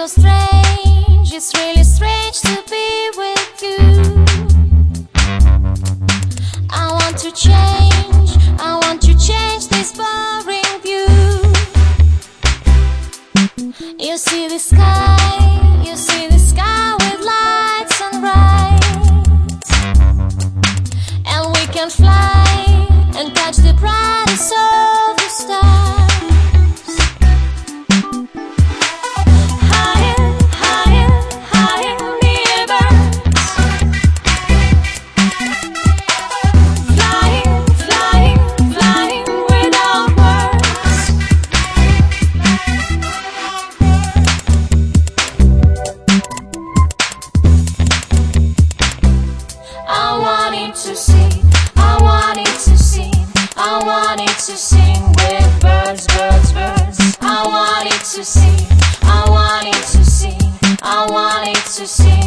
strange, it's really strange to be with you. I want to change this boring view. You see the sky with lights and bright, and we can fly and catch the brightest of the stars. To sing with birds, birds, birds. I want it to sing, I want it to sing, I want it to sing.